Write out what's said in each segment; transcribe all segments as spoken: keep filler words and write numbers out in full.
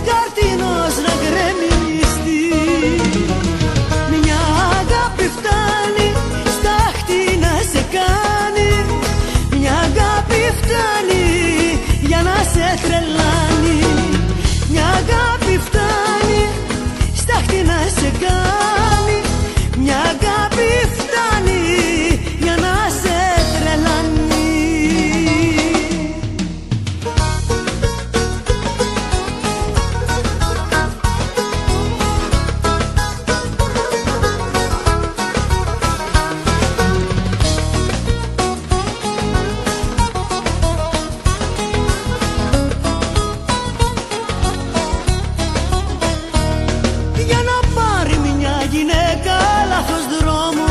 καρτίνος να γκρεμιστεί. Μια αγάπη φτάνει στάχτη να σε κάνει. Μια αγάπη φτάνει για να σε τρελάνει. Μια αγάπη φτάνει στάχτη να σε κάνει. Μια αγάπη φτάνει για να σε τρελάνει. Για να πάρει μια γυναίκα λάθος δρόμο,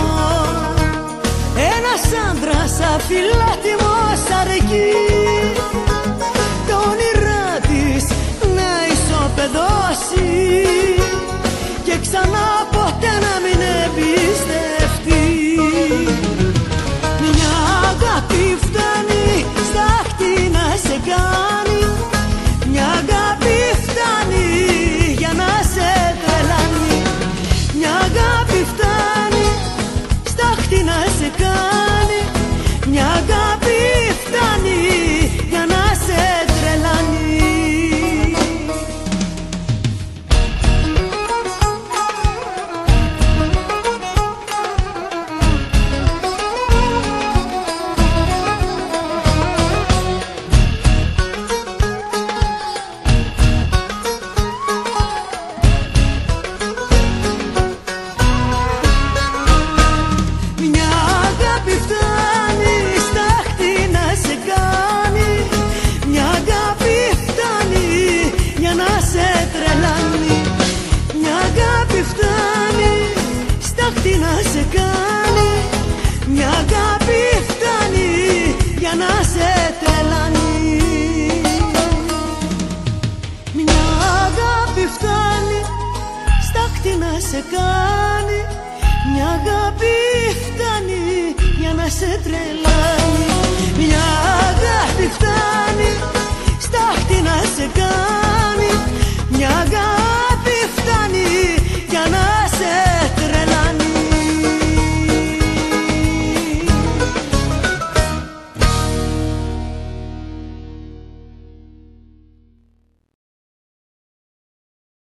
ένας άντρας αφιλάτιμος αρκεί. Τα όνειρά της να ισοπεδώσει και ξανά ποτέ να μην εμπιστευτεί. Μια αγάπη φτάνει στάχτη να σε κάνει. Μια αγάπη φτάνει για να σε τρελάνει. Μια αγάπη φτάνει στάχτη να σε κάνει. Μια αγάπη φτάνει για να σε τρελάνει. Μια αγάπη φτάνει στάχτη να σε κάνει. Μια αγάπη φτάνει για να σε τρελάνει. Μια αγάπη φτάνει στάχτη να σε κάνει. Μια αγάπη φτάνει για να σε τρελάνει. Μια αγάπη φτάνει στάχτη να σε κάνει. Μια αγάπη φτάνει για να σε τρελάνει. Μια αγάπη φτάνει στάχτη να σε κάνει.